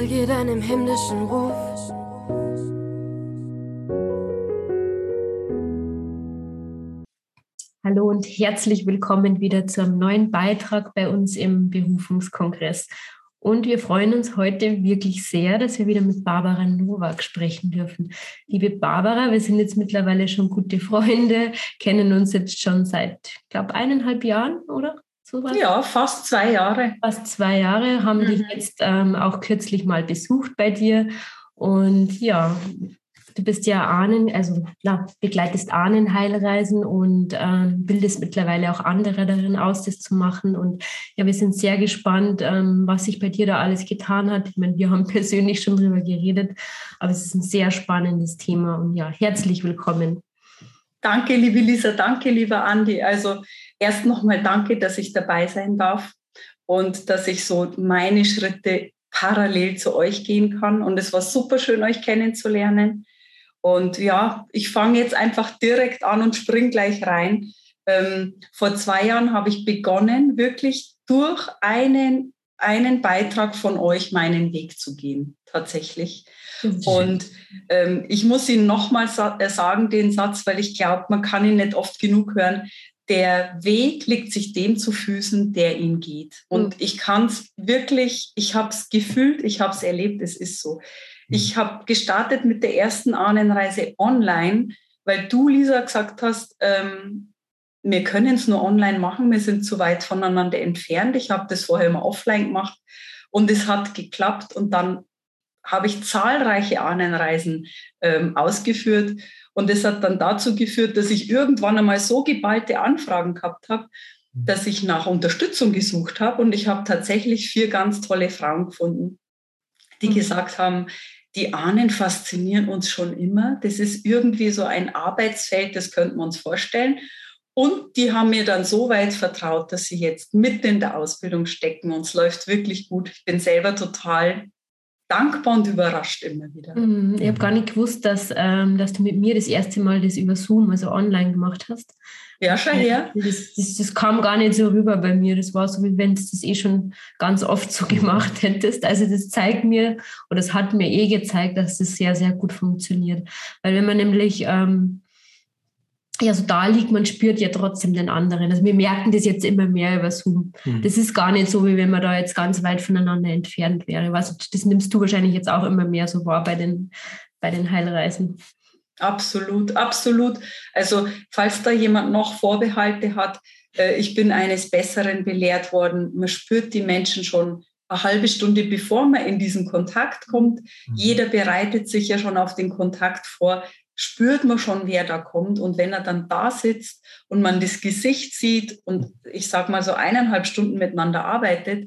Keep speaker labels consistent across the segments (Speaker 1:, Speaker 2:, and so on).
Speaker 1: folge deinem himmlischen Ruf.
Speaker 2: Hallo und herzlich willkommen wieder zu einem neuen Beitrag bei uns im Berufungskongress. Und wir freuen uns heute wirklich sehr, dass wir wieder mit Barbara Nowak sprechen dürfen. Liebe Barbara, wir sind jetzt mittlerweile schon gute Freunde, kennen uns jetzt schon seit, ich glaube, 1,5 Jahren, oder?
Speaker 3: Sowas? Ja, fast 2 Jahre.
Speaker 2: Fast 2 Jahre, haben dich jetzt auch kürzlich mal besucht bei dir. Und ja, du bist ja begleitest Ahnenheilreisen und bildest mittlerweile auch andere darin aus, das zu machen. Und ja, wir sind sehr gespannt, was sich bei dir da alles getan hat. Ich meine, wir haben persönlich schon drüber geredet, aber es ist ein sehr spannendes Thema. Und ja, herzlich willkommen.
Speaker 3: Danke, liebe Lisa, danke, lieber Andi. Also erst nochmal danke, dass ich dabei sein darf und dass ich so meine Schritte parallel zu euch gehen kann. Und es war super schön, euch kennenzulernen. Und ja, ich fange jetzt einfach direkt an und springe gleich rein. Vor 2 Jahren habe ich begonnen, wirklich durch einen Beitrag von euch meinen Weg zu gehen, tatsächlich. Und ich muss ihn nochmal sagen, den Satz, weil ich glaube, man kann ihn nicht oft genug hören. Der Weg liegt sich dem zu Füßen, der ihn geht. Und ich kann es wirklich, ich habe es gefühlt, ich habe es erlebt, es ist so. Ich habe gestartet mit der ersten Ahnenreise online, weil du, Lisa, gesagt hast, wir können es nur online machen, wir sind zu weit voneinander entfernt. Ich habe das vorher immer offline gemacht und es hat geklappt. Und dann habe ich zahlreiche Ahnenreisen ausgeführt. Und das hat dann dazu geführt, dass ich irgendwann einmal so geballte Anfragen gehabt habe, dass ich nach Unterstützung gesucht habe. Und ich habe tatsächlich 4 ganz tolle Frauen gefunden, die gesagt haben, die Ahnen faszinieren uns schon immer. Das ist irgendwie so ein Arbeitsfeld, das könnten wir uns vorstellen. Und die haben mir dann so weit vertraut, dass sie jetzt mitten in der Ausbildung stecken. Und es läuft wirklich gut. Ich bin selber total dankbar und überrascht immer wieder.
Speaker 2: Ich habe gar nicht gewusst, dass du mit mir das erste Mal das über Zoom, also online gemacht hast.
Speaker 3: Ja, schon her.
Speaker 2: Das kam gar nicht so rüber bei mir. Das war so, wie wenn du das schon ganz oft so gemacht hättest. Also das zeigt mir, oder es hat mir gezeigt, dass das sehr, sehr gut funktioniert. Weil wenn man nämlich so da liegt, man spürt ja trotzdem den anderen. Also wir merken das jetzt immer mehr über Zoom. Das ist gar nicht so, wie wenn man da jetzt ganz weit voneinander entfernt wäre. Also das nimmst du wahrscheinlich jetzt auch immer mehr so wahr bei den Heilreisen.
Speaker 3: Absolut, absolut. Also falls da jemand noch Vorbehalte hat, ich bin eines Besseren belehrt worden. Man spürt die Menschen schon eine halbe Stunde, bevor man in diesen Kontakt kommt. Jeder bereitet sich ja schon auf den Kontakt vor. Spürt man schon, wer da kommt. Und wenn er dann da sitzt und man das Gesicht sieht und ich sage mal so 1,5 Stunden miteinander arbeitet,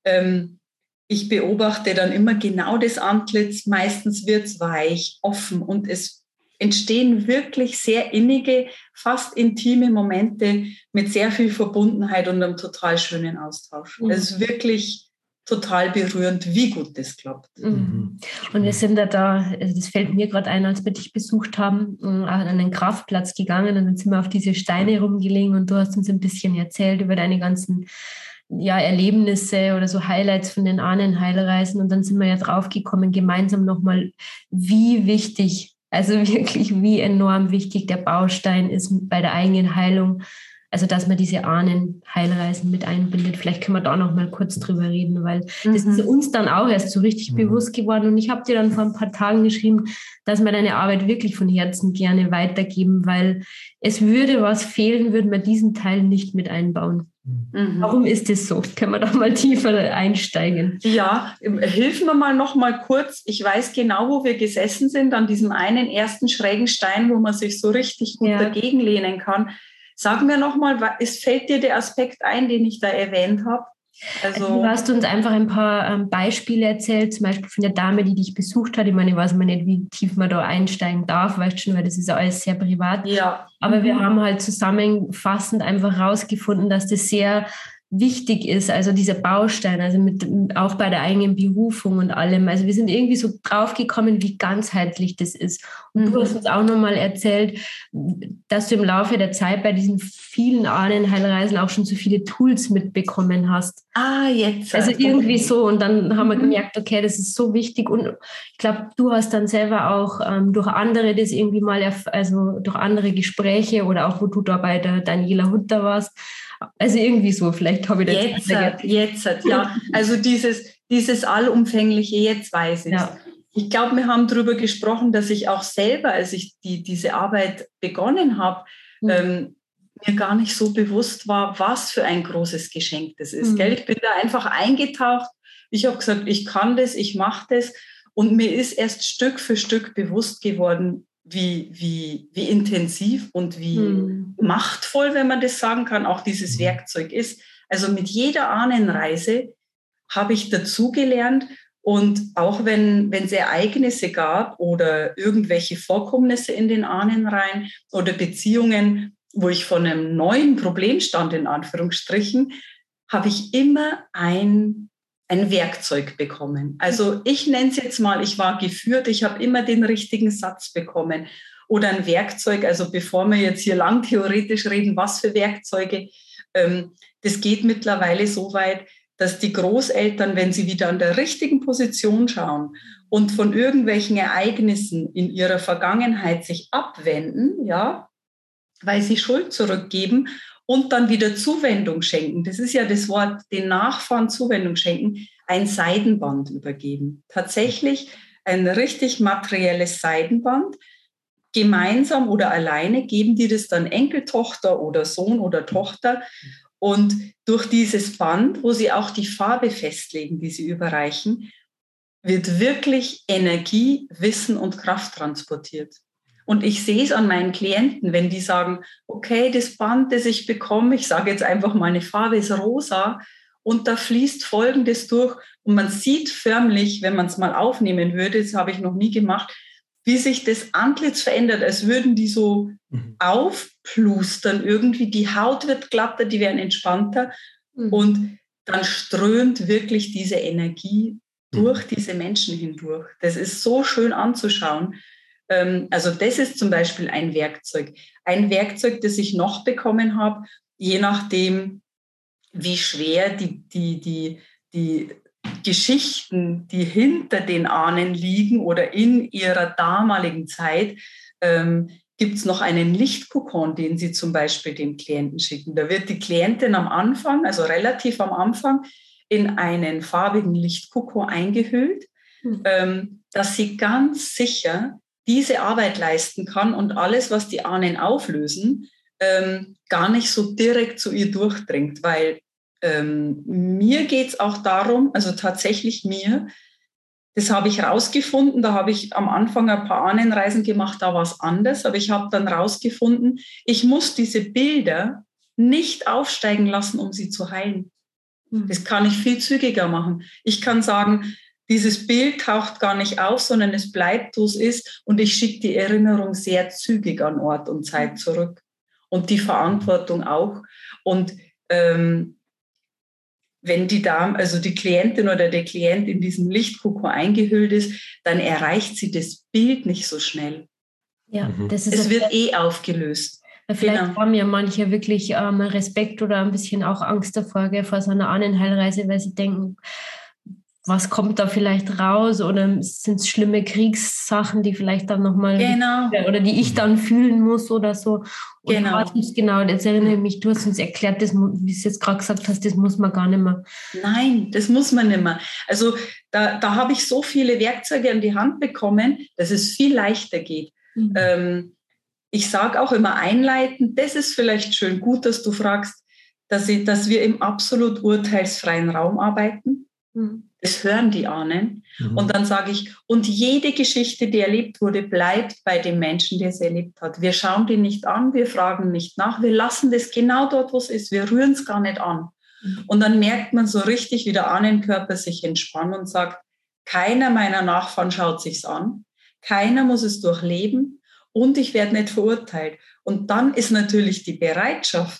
Speaker 3: ich beobachte dann immer genau das Antlitz. Meistens wird es weich, offen und es entstehen wirklich sehr innige, fast intime Momente mit sehr viel Verbundenheit und einem total schönen Austausch. Es ist wirklich total berührend, wie gut das klappt.
Speaker 2: Und wir sind das fällt mir gerade ein, als wir dich besucht haben, an einen Kraftplatz gegangen und dann sind wir auf diese Steine rumgelegen und du hast uns ein bisschen erzählt über deine ganzen Erlebnisse oder so Highlights von den Ahnenheilreisen und dann sind wir ja draufgekommen, gemeinsam nochmal, wie wichtig, also wirklich wie enorm wichtig der Baustein ist bei der eigenen Heilung. Also, dass man diese Ahnenheilreisen mit einbindet. Vielleicht können wir da noch mal kurz drüber reden, weil das ist uns dann auch erst so richtig bewusst geworden. Und ich habe dir dann vor ein paar Tagen geschrieben, dass wir deine Arbeit wirklich von Herzen gerne weitergeben, weil es würde was fehlen, würden wir diesen Teil nicht mit einbauen. Warum ist das so? Können wir da mal tiefer einsteigen?
Speaker 3: Ja, hilf mir mal noch mal kurz. Ich weiß genau, wo wir gesessen sind, an diesem einen ersten schrägen Stein, wo man sich so richtig gut dagegen lehnen kann. Sag mir nochmal, fällt dir der Aspekt ein, den ich da erwähnt habe?
Speaker 2: Also du hast uns einfach ein paar Beispiele erzählt, zum Beispiel von der Dame, die dich besucht hat. Ich meine, ich weiß mal nicht, wie tief man da einsteigen darf, weißt schon, weil das ist ja alles sehr privat.
Speaker 3: Ja.
Speaker 2: Aber wir haben halt zusammenfassend einfach rausgefunden, dass das sehr wichtig ist, also dieser Baustein, also auch bei der eigenen Berufung und allem. Also wir sind irgendwie so draufgekommen, wie ganzheitlich das ist. Und du hast uns auch nochmal erzählt, dass du im Laufe der Zeit bei diesen vielen Ahnenheilreisen auch schon so viele Tools mitbekommen hast.
Speaker 3: Jetzt.
Speaker 2: Also irgendwie so. Und dann haben wir gemerkt, okay, das ist so wichtig. Und ich glaube, du hast dann selber auch durch andere das irgendwie mal, also durch andere Gespräche oder auch, wo du da bei der Daniela Hutter warst. Also irgendwie so, vielleicht habe ich das
Speaker 3: jetzt, ja. Also dieses Allumfängliche, jetzt weiß ich. Ja. Ich glaube, wir haben darüber gesprochen, dass ich auch selber, als ich diese Arbeit begonnen habe, mir gar nicht so bewusst war, was für ein großes Geschenk das ist. Gell? Ich bin da einfach eingetaucht. Ich habe gesagt, ich kann das, ich mache das. Und mir ist erst Stück für Stück bewusst geworden, wie intensiv und wie machtvoll, wenn man das sagen kann, auch dieses Werkzeug ist. Also mit jeder Ahnenreise habe ich dazugelernt. Und auch wenn es Ereignisse gab oder irgendwelche Vorkommnisse in den Ahnenreihen oder Beziehungen, wo ich vor einem neuen Problem stand, in Anführungsstrichen, habe ich immer ein Werkzeug bekommen. Also ich nenne es jetzt mal, ich war geführt, ich habe immer den richtigen Satz bekommen oder ein Werkzeug, also bevor wir jetzt hier lang theoretisch reden, was für Werkzeuge, das geht mittlerweile so weit, dass die Großeltern, wenn sie wieder an der richtigen Position schauen und von irgendwelchen Ereignissen in ihrer Vergangenheit sich abwenden, ja, weil sie Schuld zurückgeben und dann wieder Zuwendung schenken. Das ist ja das Wort, den Nachfahren Zuwendung schenken, ein Seidenband übergeben. Tatsächlich ein richtig materielles Seidenband. Gemeinsam oder alleine geben die das dann Enkeltochter oder Sohn oder Tochter. Und durch dieses Band, wo sie auch die Farbe festlegen, die sie überreichen, wird wirklich Energie, Wissen und Kraft transportiert. Und ich sehe es an meinen Klienten, wenn die sagen, okay, das Band, das ich bekomme, ich sage jetzt einfach mal, eine Farbe ist rosa und da fließt Folgendes durch und man sieht förmlich, wenn man es mal aufnehmen würde, das habe ich noch nie gemacht, wie sich das Antlitz verändert, als würden die so aufplustern irgendwie, die Haut wird glatter, die werden entspannter und dann strömt wirklich diese Energie durch diese Menschen hindurch. Das ist so schön anzuschauen. Also das ist zum Beispiel ein Werkzeug. Ein Werkzeug, das ich noch bekommen habe, je nachdem, wie schwer die Geschichten, die hinter den Ahnen liegen oder in ihrer damaligen Zeit, gibt es noch einen Lichtkokon, den Sie zum Beispiel dem Klienten schicken. Da wird die Klientin am Anfang, also relativ am Anfang, in einen farbigen Lichtkokon eingehüllt, dass sie ganz sicher diese Arbeit leisten kann und alles, was die Ahnen auflösen, gar nicht so direkt zu ihr durchdringt, weil mir geht es auch darum, also tatsächlich mir, das habe ich rausgefunden, da habe ich am Anfang ein paar Ahnenreisen gemacht, da war es anders, aber ich habe dann rausgefunden, ich muss diese Bilder nicht aufsteigen lassen, um sie zu heilen. Das kann ich viel zügiger machen. Ich kann sagen, dieses Bild taucht gar nicht auf, sondern es bleibt, wo es ist und ich schicke die Erinnerung sehr zügig an Ort und Zeit zurück und die Verantwortung auch. Und wenn die Dame, also die Klientin oder der Klient in diesem Lichtkokon eingehüllt ist, dann erreicht sie das Bild nicht so schnell.
Speaker 2: Ja, das ist
Speaker 3: es wird aufgelöst.
Speaker 2: Vielleicht haben ja manche wirklich Respekt oder ein bisschen auch Angst davor, vor so einer Ahnenheilreise, weil sie denken, was kommt da vielleicht raus oder sind es schlimme Kriegssachen, die vielleicht dann nochmal oder die ich dann fühlen muss oder so. Und jetzt erinnere ich mich, du hast uns erklärt, das, wie du es jetzt gerade gesagt hast, das muss man gar nicht mehr.
Speaker 3: Nein, das muss man nicht mehr. Also da habe ich so viele Werkzeuge an die Hand bekommen, dass es viel leichter geht. Ich sage auch immer einleitend, das ist vielleicht schön gut, dass du fragst, dass wir im absolut urteilsfreien Raum arbeiten. Das hören die Ahnen. Und dann sage ich, und jede Geschichte, die erlebt wurde, bleibt bei dem Menschen, der sie erlebt hat. Wir schauen die nicht an, wir fragen nicht nach, wir lassen das genau dort, wo es ist. Wir rühren es gar nicht an. Und dann merkt man so richtig, wie der Ahnenkörper sich entspannt und sagt, keiner meiner Nachfahren schaut sich's an, keiner muss es durchleben und ich werde nicht verurteilt. Und dann ist natürlich die Bereitschaft,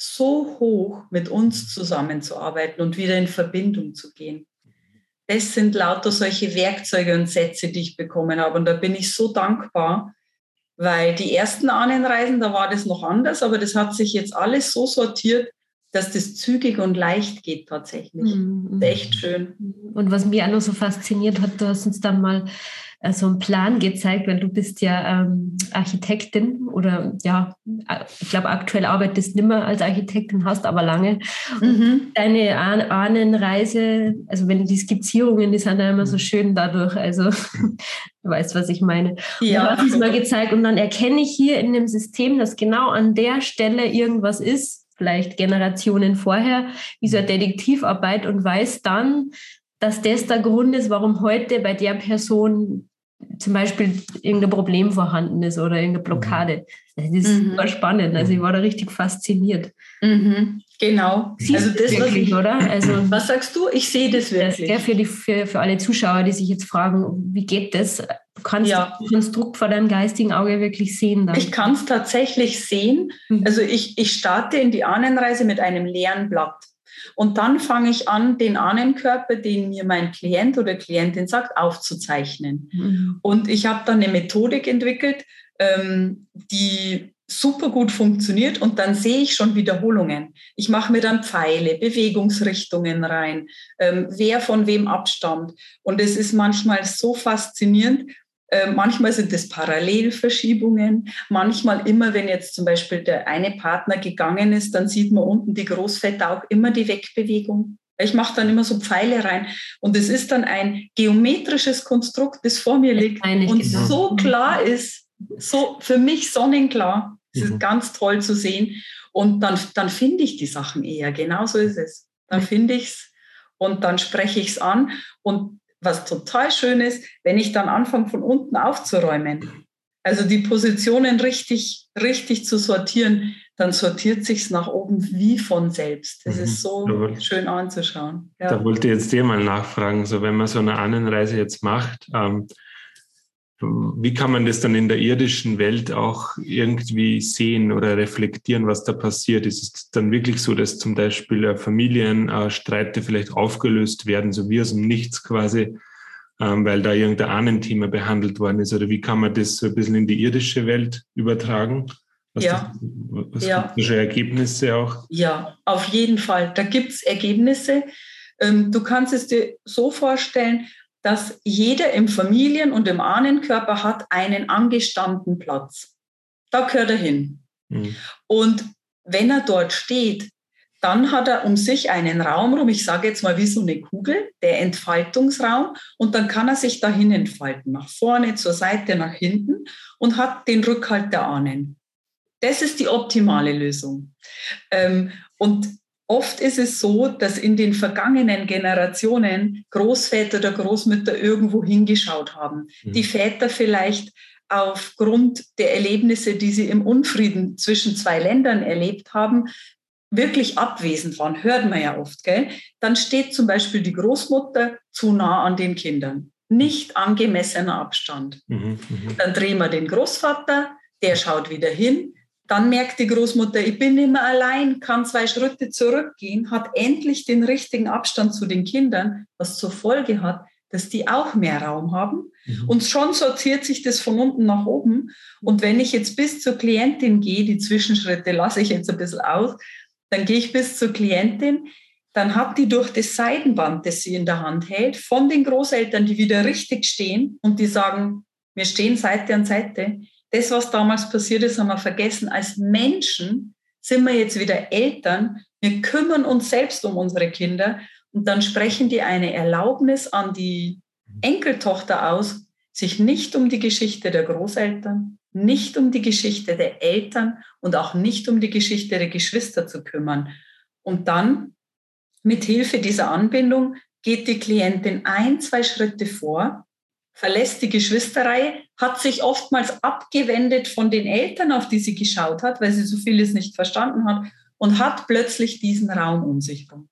Speaker 3: so hoch, mit uns zusammenzuarbeiten und wieder in Verbindung zu gehen. Das sind lauter solche Werkzeuge und Sätze, die ich bekommen habe. Und da bin ich so dankbar, weil die ersten Ahnenreisen, da war das noch anders, aber das hat sich jetzt alles so sortiert, dass das zügig und leicht geht tatsächlich. Echt schön.
Speaker 2: Und was mich auch noch so fasziniert hat, du hast uns dann mal so einen Plan gezeigt, weil du bist ja Architektin oder ja, ich glaube aktuell arbeitest nicht mehr als Architektin, hast aber lange. Deine Ahnenreise, also wenn die Skizzierungen, die sind ja immer so schön dadurch, also du weißt, was ich meine. Ja. Du hast uns mal gezeigt und dann erkenne ich hier in dem System, dass genau an der Stelle irgendwas ist, vielleicht Generationen vorher, wie so eine Detektivarbeit und weiß dann, dass das der Grund ist, warum heute bei der Person zum Beispiel irgendein Problem vorhanden ist oder irgendeine Blockade. Das ist super spannend. Also ich war da richtig fasziniert.
Speaker 3: Genau.
Speaker 2: Siehst also das wirklich, oder? Also,
Speaker 3: was sagst du? Ich sehe das wirklich.
Speaker 2: Das für alle Zuschauer, die sich jetzt fragen, wie geht das? Du kannst das Konstrukt vor deinem geistigen Auge wirklich sehen. Dann.
Speaker 3: Ich kann es tatsächlich sehen. Also ich starte in die Ahnenreise mit einem leeren Blatt. Und dann fange ich an, den Ahnenkörper, den mir mein Klient oder Klientin sagt, aufzuzeichnen. Und ich habe dann eine Methodik entwickelt, die super gut funktioniert und dann sehe ich schon Wiederholungen. Ich mache mir dann Pfeile, Bewegungsrichtungen rein, wer von wem abstammt. Und es ist manchmal so faszinierend. Manchmal sind es Parallelverschiebungen. Manchmal immer, wenn jetzt zum Beispiel der eine Partner gegangen ist, dann sieht man unten die Großväter auch immer die Wegbewegung. Ich mache dann immer so Pfeile rein. Und es ist dann ein geometrisches Konstrukt, das vor mir liegt und so klar ist, so für mich sonnenklar. Es ist ganz toll zu sehen. Und dann finde ich die Sachen eher. Genau so ist es. Dann finde ich es und dann spreche ich es an. Und was total schön ist, wenn ich dann anfange, von unten aufzuräumen, also die Positionen richtig zu sortieren, dann sortiert sich's nach oben wie von selbst. Das ist so schön anzuschauen. Ja.
Speaker 4: Da wollte ich jetzt dir mal nachfragen, so wenn man so eine Ahnenreise jetzt macht, wie kann man das dann in der irdischen Welt auch irgendwie sehen oder reflektieren, was da passiert? Ist es dann wirklich so, dass zum Beispiel Familienstreite vielleicht aufgelöst werden, so wie aus dem Nichts quasi, weil da irgendein Ahnenthema behandelt worden ist? Oder wie kann man das so ein bisschen in die irdische Welt übertragen? Was gibt es für Ergebnisse auch?
Speaker 3: Ja, auf jeden Fall. Da gibt es Ergebnisse. Du kannst es dir so vorstellen, dass jeder im Familien- und im Ahnenkörper hat einen angestammten Platz. Da gehört er hin. Und wenn er dort steht, dann hat er um sich einen Raum rum, ich sage jetzt mal wie so eine Kugel, der Entfaltungsraum, und dann kann er sich dahin entfalten, nach vorne, zur Seite, nach hinten und hat den Rückhalt der Ahnen. Das ist die optimale Lösung. Und oft ist es so, dass in den vergangenen Generationen Großväter oder Großmütter irgendwo hingeschaut haben. Die Väter vielleicht aufgrund der Erlebnisse, die sie im Unfrieden zwischen zwei Ländern erlebt haben, wirklich abwesend waren. Hört man ja oft, gell? Dann steht zum Beispiel die Großmutter zu nah an den Kindern. Nicht angemessener Abstand. Dann drehen wir den Großvater, der schaut wieder hin. Dann merkt die Großmutter, ich bin nicht mehr allein, kann 2 Schritte zurückgehen, hat endlich den richtigen Abstand zu den Kindern, was zur Folge hat, dass die auch mehr Raum haben. Und schon sortiert sich das von unten nach oben. Und wenn ich jetzt bis zur Klientin gehe, die Zwischenschritte lasse ich jetzt ein bisschen aus, dann gehe ich bis zur Klientin, dann hat die durch das Seidenband, das sie in der Hand hält, von den Großeltern, die wieder richtig stehen und die sagen, wir stehen Seite an Seite. Das, was damals passiert ist, haben wir vergessen. Als Menschen sind wir jetzt wieder Eltern. Wir kümmern uns selbst um unsere Kinder. Und dann sprechen die eine Erlaubnis an die Enkeltochter aus, sich nicht um die Geschichte der Großeltern, nicht um die Geschichte der Eltern und auch nicht um die Geschichte der Geschwister zu kümmern. Und dann, mit Hilfe dieser Anbindung, geht die Klientin 1, 2 Schritte vor, verlässt die Geschwisterreihe, hat sich oftmals abgewendet von den Eltern, auf die sie geschaut hat, weil sie so vieles nicht verstanden hat und hat plötzlich diesen Raum um sich herum.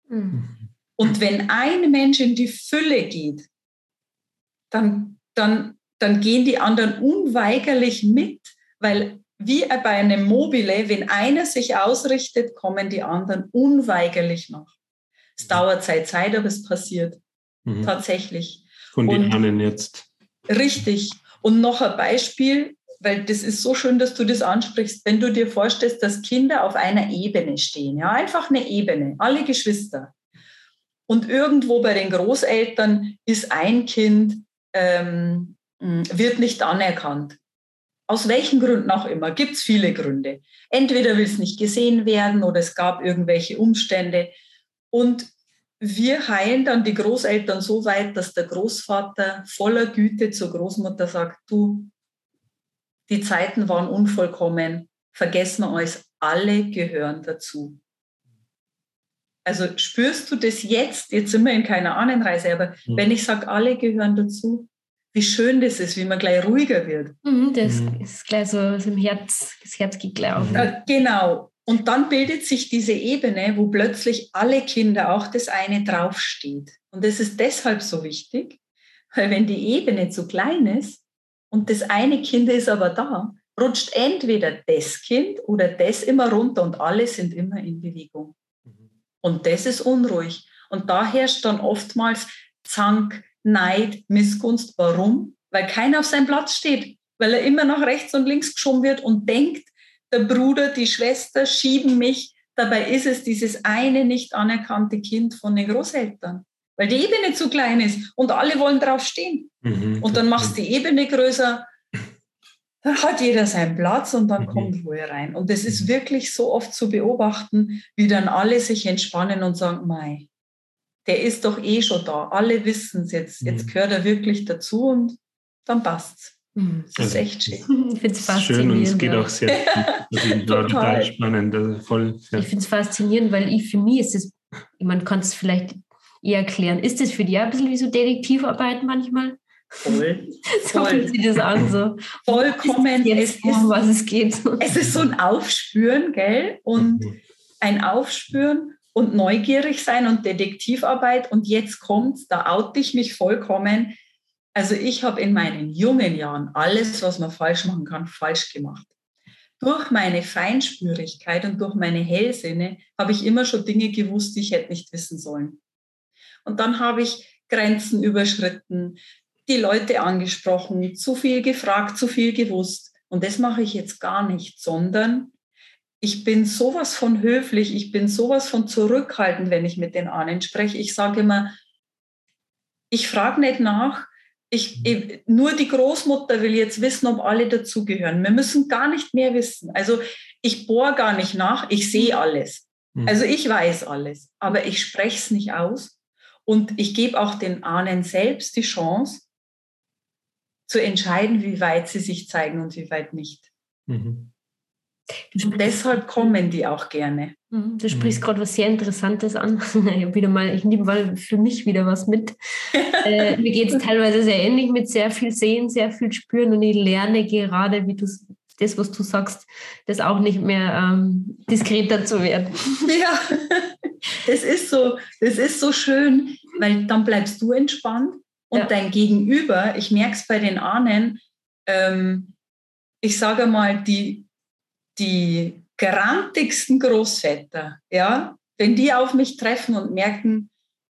Speaker 3: Und wenn ein Mensch in die Fülle geht, dann gehen die anderen unweigerlich mit, weil wie bei einem Mobile, wenn einer sich ausrichtet, kommen die anderen unweigerlich nach. Es dauert Zeit, aber es passiert tatsächlich.
Speaker 4: Von den Ahnen jetzt.
Speaker 3: Richtig. Und noch ein Beispiel, weil das ist so schön, dass du das ansprichst, wenn du dir vorstellst, dass Kinder auf einer Ebene stehen, ja, einfach eine Ebene, alle Geschwister. Und irgendwo bei den Großeltern ist ein Kind, wird nicht anerkannt. Aus welchen Gründen auch immer, gibt es viele Gründe. Entweder will es nicht gesehen werden oder es gab irgendwelche Umstände. Und wir heilen dann die Großeltern so weit, dass der Großvater voller Güte zur Großmutter sagt, du, die Zeiten waren unvollkommen, vergessen wir euch, alle gehören dazu. Also spürst du das jetzt sind wir in keiner Ahnenreise, aber wenn ich sage, alle gehören dazu, wie schön das ist, wie man gleich ruhiger wird.
Speaker 2: Das ist gleich so im Herz, das Herz geht gleich auf.
Speaker 3: Genau. Und dann bildet sich diese Ebene, wo plötzlich alle Kinder, auch das eine, draufsteht. Und das ist deshalb so wichtig, weil wenn die Ebene zu klein ist und das eine Kind ist aber da, rutscht entweder das Kind oder das immer runter und alle sind immer in Bewegung. Und das ist unruhig. Und da herrscht dann oftmals Zank, Neid, Missgunst. Warum? Weil keiner auf seinem Platz steht, weil er immer nach rechts und links geschoben wird und denkt, der Bruder, die Schwester schieben mich. Dabei ist es dieses eine nicht anerkannte Kind von den Großeltern, weil die Ebene zu klein ist und alle wollen drauf stehen. Und dann machst du die Ebene größer, dann hat jeder seinen Platz und dann kommt Ruhe rein. Und es ist wirklich so oft zu beobachten, wie dann alle sich entspannen und sagen, mei, der ist doch eh schon da. Alle wissen es jetzt. Jetzt gehört er wirklich dazu und dann passt's. Das ist echt schön.
Speaker 2: Ich finde es faszinierend.
Speaker 4: Schön und es geht auch sehr gut. Total spannend. Also voll, ja. Ich
Speaker 2: finde es faszinierend, weil für mich ist es, man kann es vielleicht eher erklären, ist das für dich auch ein bisschen wie so Detektivarbeit manchmal?
Speaker 3: Voll.
Speaker 2: So fühlt sich das an. So.
Speaker 3: Vollkommen.
Speaker 2: Was es geht.
Speaker 3: Es ist so ein Aufspüren, gell? Und ein Aufspüren und neugierig sein und Detektivarbeit. Und jetzt kommt's, da oute ich mich vollkommen. Also ich habe in meinen jungen Jahren alles, was man falsch machen kann, falsch gemacht. Durch meine Feinspürigkeit und durch meine Hellsinne habe ich immer schon Dinge gewusst, die ich hätte nicht wissen sollen. Und dann habe ich Grenzen überschritten, die Leute angesprochen, zu viel gefragt, zu viel gewusst. Und das mache ich jetzt gar nicht, sondern ich bin sowas von höflich, ich bin sowas von zurückhaltend, wenn ich mit den Ahnen spreche. Ich sage immer, ich frage nicht nach, nur die Großmutter will jetzt wissen, ob alle dazugehören. Wir müssen gar nicht mehr wissen. Also ich bohre gar nicht nach, ich sehe alles. Also ich weiß alles, aber ich spreche es nicht aus. Und ich gebe auch den Ahnen selbst die Chance, zu entscheiden, wie weit sie sich zeigen und wie weit nicht. Und deshalb kommen die auch gerne.
Speaker 2: Du sprichst gerade was sehr Interessantes an. Ich nehme mal für mich wieder was mit. Mir geht es teilweise sehr ähnlich mit sehr viel Sehen, sehr viel Spüren und ich lerne gerade, wie du das, was du sagst, das auch nicht mehr diskreter zu werden.
Speaker 3: Ja, das ist so schön, weil dann bleibst du entspannt und dein Gegenüber, ich merke es bei den Ahnen, ich sage mal, die grantigsten Großväter, ja, wenn die auf mich treffen und merken,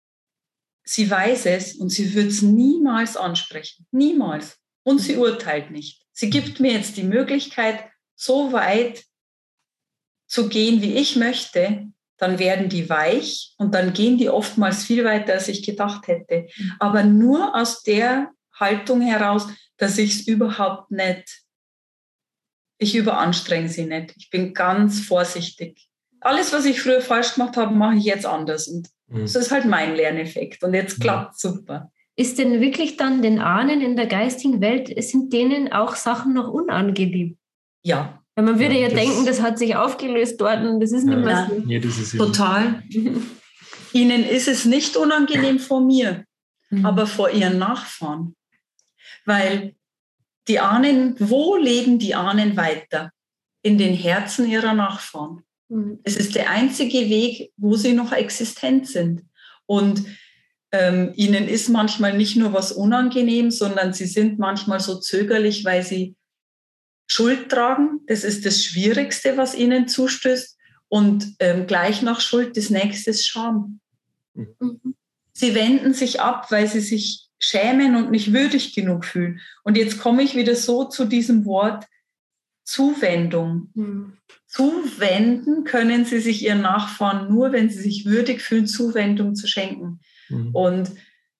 Speaker 3: sie weiß es und sie wird es niemals ansprechen, niemals. Und sie urteilt nicht. Sie gibt mir jetzt die Möglichkeit, so weit zu gehen, wie ich möchte, dann werden die weich und dann gehen die oftmals viel weiter, als ich gedacht hätte. Aber nur aus der Haltung heraus, dass ich es überhaupt nicht, ich überanstrenge sie nicht. Ich bin ganz vorsichtig. Alles, was ich früher falsch gemacht habe, mache ich jetzt anders. Und das ist halt mein Lerneffekt. Und jetzt klappt es super.
Speaker 2: Ist denn wirklich dann den Ahnen in der geistigen Welt, sind denen auch Sachen noch unangenehm?
Speaker 3: Ja.
Speaker 2: Weil man würde ja denken, das hat sich aufgelöst dort und das ist nicht mehr so.
Speaker 4: Nee, das ist
Speaker 3: total. Ihnen ist es nicht unangenehm vor mir, aber vor ihren Nachfahren. Weil die Ahnen, wo leben die Ahnen weiter? In den Herzen ihrer Nachfahren. Es ist der einzige Weg, wo sie noch existent sind. Und ihnen ist manchmal nicht nur was unangenehm, sondern sie sind manchmal so zögerlich, weil sie Schuld tragen, das ist das Schwierigste, was ihnen zustößt. Und gleich nach Schuld, das nächste ist Scham. Mhm. Sie wenden sich ab, weil sie sich schämen und nicht würdig genug fühlen. Und jetzt komme ich wieder so zu diesem Wort Zuwendung. Mhm. Zuwenden können sie sich ihren Nachfahren nur, wenn sie sich würdig fühlen, Zuwendung zu schenken. Mhm. Und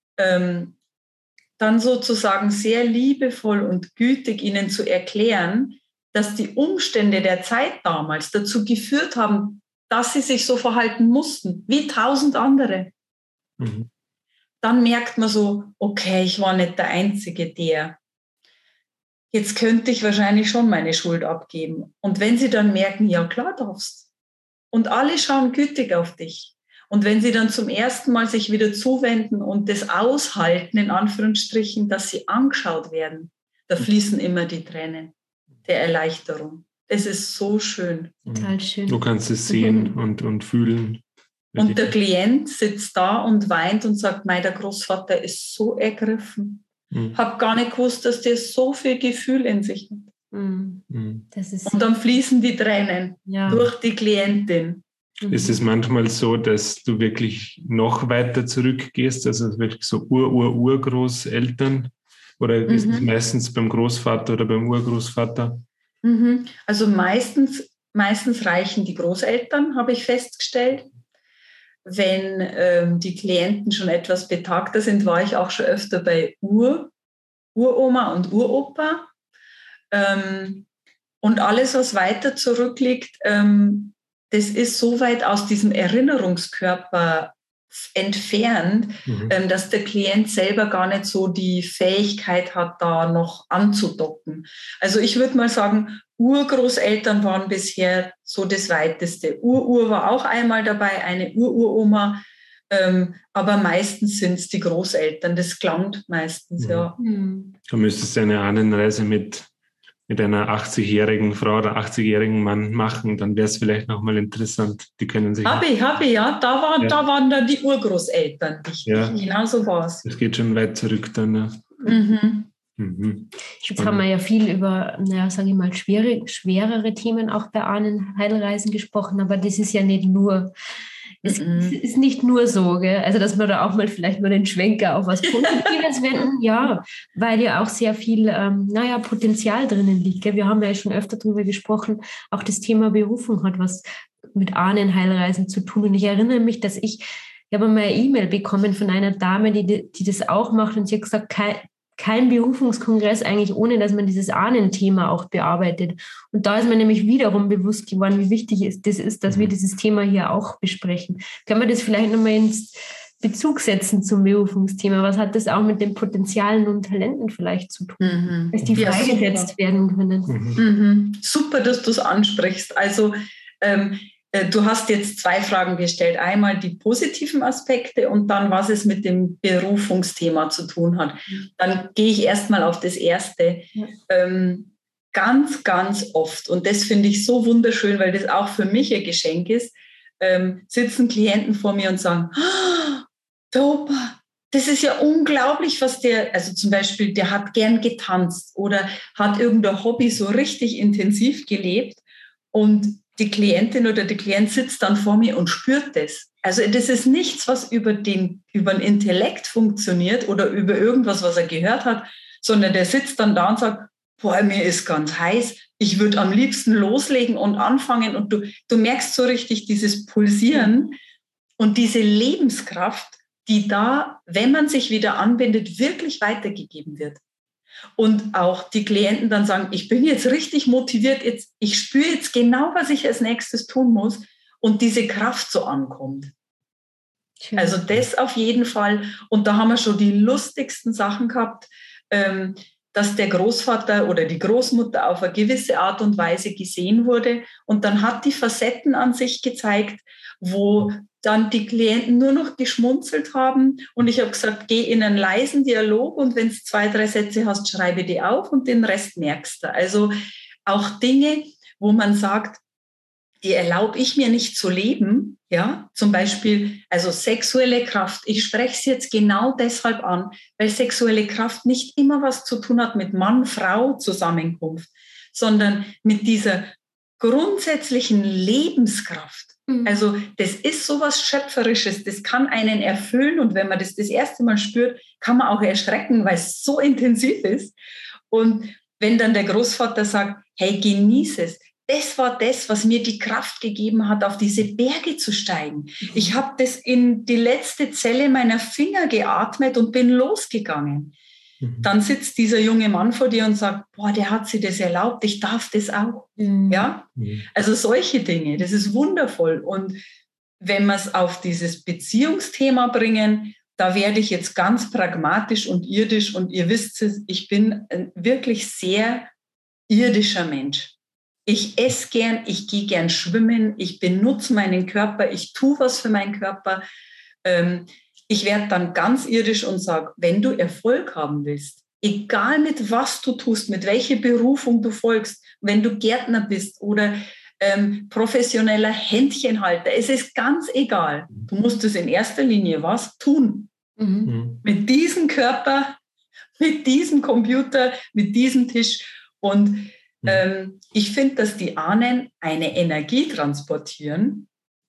Speaker 3: dann sozusagen sehr liebevoll und gütig ihnen zu erklären, dass die Umstände der Zeit damals dazu geführt haben, dass sie sich so verhalten mussten, wie 1000 andere. Mhm. Dann merkt man so, okay, ich war nicht der Einzige, der. Jetzt könnte ich wahrscheinlich schon meine Schuld abgeben. Und wenn sie dann merken, ja klar darfst. Und alle schauen gütig auf dich. Und wenn sie dann zum ersten Mal sich wieder zuwenden und das aushalten, in Anführungsstrichen, dass sie angeschaut werden, da fließen immer die Tränen der Erleichterung. Es ist so schön.
Speaker 2: Total schön.
Speaker 4: Du kannst es sehen und fühlen.
Speaker 3: Und der Klient sitzt da und weint und sagt, der Großvater ist so ergriffen. Hab gar nicht gewusst, dass der so viel Gefühl in sich hat.
Speaker 2: Das ist
Speaker 3: und dann fließen die Tränen durch die Klientin.
Speaker 4: Ist es manchmal so, dass du wirklich noch weiter zurückgehst, also wirklich so Urgroßeltern? Oder ist es meistens beim Großvater oder beim Urgroßvater?
Speaker 3: Also meistens reichen die Großeltern, habe ich festgestellt. Wenn die Klienten schon etwas betagter sind, war ich auch schon öfter bei Uroma und Uropa. Und alles, was weiter zurückliegt, das ist so weit aus diesem Erinnerungskörper entfernt, dass der Klient selber gar nicht so die Fähigkeit hat, da noch anzudocken. Also ich würde mal sagen, Urgroßeltern waren bisher so das Weiteste. Urur war auch einmal dabei, eine Uroma, aber meistens sind es die Großeltern. Das klangt meistens, ja.
Speaker 4: Du müsstest eine Ahnenreise mit einer 80-jährigen Frau oder 80-jährigen Mann machen, dann wäre es vielleicht nochmal interessant. Die können sich...
Speaker 3: Habe ich, ja. Da waren dann die Urgroßeltern wichtig. Ja. Genau so war es.
Speaker 4: Das geht schon weit zurück dann, ja.
Speaker 2: Jetzt haben wir ja viel über, sage ich mal, schwerere Themen auch bei Ahnenheilreisen gesprochen, aber das ist ja nicht nur... Es ist nicht nur so, gell? Also dass wir da auch mal vielleicht mal den Schwenker auf was Positives wenden, ja, weil ja auch sehr viel Potenzial drinnen liegt. Gell? Wir haben ja schon öfter darüber gesprochen, auch das Thema Berufung hat was mit Ahnenheilreisen zu tun. Und ich erinnere mich, dass ich habe mal eine E-Mail bekommen von einer Dame, die das auch macht, und sie hat gesagt, kein Berufungskongress eigentlich, ohne dass man dieses Ahnenthema auch bearbeitet. Und da ist mir nämlich wiederum bewusst geworden, wie wichtig das ist, dass wir dieses Thema hier auch besprechen. Können wir das vielleicht nochmal ins Bezug setzen zum Berufungsthema? Was hat das auch mit den Potenzialen und Talenten vielleicht zu tun? Dass die freigesetzt werden können.
Speaker 3: Super, dass du es ansprichst. Also du hast jetzt 2 Fragen gestellt. Einmal die positiven Aspekte und dann, was es mit dem Berufungsthema zu tun hat. Dann gehe ich erstmal auf das Erste. Ganz, ganz oft, und das finde ich so wunderschön, weil das auch für mich ein Geschenk ist, sitzen Klienten vor mir und sagen, der Opa, das ist ja unglaublich, was also zum Beispiel, der hat gern getanzt oder hat irgendein Hobby so richtig intensiv gelebt, und die Klientin oder der Klient sitzt dann vor mir und spürt das. Also das ist nichts, was über den Intellekt funktioniert oder über irgendwas, was er gehört hat, sondern der sitzt dann da und sagt, boah, mir ist ganz heiß, ich würde am liebsten loslegen und anfangen. Und du merkst so richtig dieses Pulsieren und diese Lebenskraft, die da, wenn man sich wieder anbindet, wirklich weitergegeben wird. Und auch die Klienten dann sagen, ich bin jetzt richtig motiviert, ich spüre jetzt genau, was ich als nächstes tun muss, und diese Kraft so ankommt. Schön. Also das auf jeden Fall. Und da haben wir schon die lustigsten Sachen gehabt, dass der Großvater oder die Großmutter auf eine gewisse Art und Weise gesehen wurde, und dann hat die Facetten an sich gezeigt, wo dann die Klienten nur noch geschmunzelt haben, und ich habe gesagt, geh in einen leisen Dialog, und wenn du 2, 3 Sätze hast, schreibe die auf und den Rest merkst du. Also auch Dinge, wo man sagt, die erlaube ich mir nicht zu leben, ja, zum Beispiel, also sexuelle Kraft. Ich spreche es jetzt genau deshalb an, weil sexuelle Kraft nicht immer was zu tun hat mit Mann-Frau-Zusammenkunft, sondern mit dieser grundsätzlichen Lebenskraft. Also das ist sowas Schöpferisches, das kann einen erfüllen und wenn man das erste Mal spürt, kann man auch erschrecken, weil es so intensiv ist. Und wenn dann der Großvater sagt, hey, genieß es, das war das, was mir die Kraft gegeben hat, auf diese Berge zu steigen. Ich habe das in die letzte Zelle meiner Finger geatmet und bin losgegangen. Dann sitzt dieser junge Mann vor dir und sagt, boah, der hat sich das erlaubt, ich darf das auch. Ja? Also solche Dinge, das ist wundervoll. Und wenn wir es auf dieses Beziehungsthema bringen, da werde ich jetzt ganz pragmatisch und irdisch und ihr wisst es, ich bin ein wirklich sehr irdischer Mensch. Ich esse gern, ich gehe gern schwimmen, ich benutze meinen Körper, ich tue was für meinen Körper. Ich werde dann ganz irdisch und sage, wenn du Erfolg haben willst, egal mit was du tust, mit welcher Berufung du folgst, wenn du Gärtner bist oder professioneller Händchenhalter, es ist ganz egal. Du musst es in erster Linie was tun. Mit diesem Körper, mit diesem Computer, mit diesem Tisch. Und ich finde, dass die Ahnen eine Energie transportieren,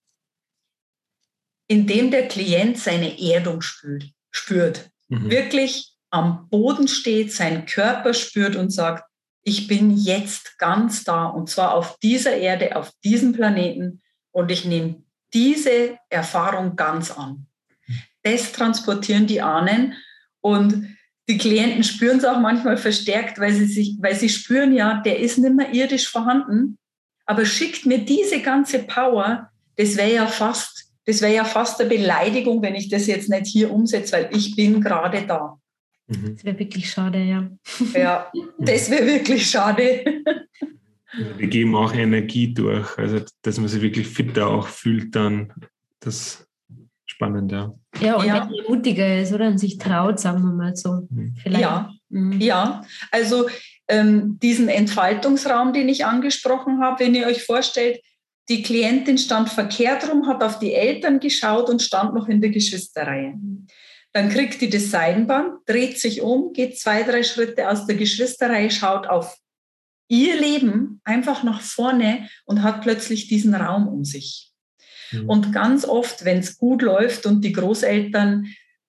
Speaker 3: indem der Klient seine Erdung spürt. Wirklich am Boden steht, seinen Körper spürt und sagt, ich bin jetzt ganz da und zwar auf dieser Erde, auf diesem Planeten und ich nehme diese Erfahrung ganz an. Das transportieren die Ahnen und die Klienten spüren es auch manchmal verstärkt, weil sie spüren, ja, der ist nicht mehr irdisch vorhanden, aber schickt mir diese ganze Power, das wäre ja fast eine Beleidigung, wenn ich das jetzt nicht hier umsetze, weil ich bin gerade da.
Speaker 2: Das wäre wirklich schade, ja.
Speaker 3: Ja, das wäre wirklich schade.
Speaker 4: Wir geben auch Energie durch, also dass man sich wirklich fitter auch fühlt dann. Das ist spannend, ja.
Speaker 2: Ja, und wenn man mutiger ist, oder? Und sich traut, sagen wir mal so. Vielleicht.
Speaker 3: Ja, also diesen Entfaltungsraum, den ich angesprochen habe, wenn ihr euch vorstellt, die Klientin stand verkehrt rum, hat auf die Eltern geschaut und stand noch in der Geschwisterreihe. Dann kriegt die das Seidenband, dreht sich um, geht 2, 3 Schritte aus der Geschwisterreihe, schaut auf ihr Leben einfach nach vorne und hat plötzlich diesen Raum um sich. Und ganz oft, wenn es gut läuft und die Großeltern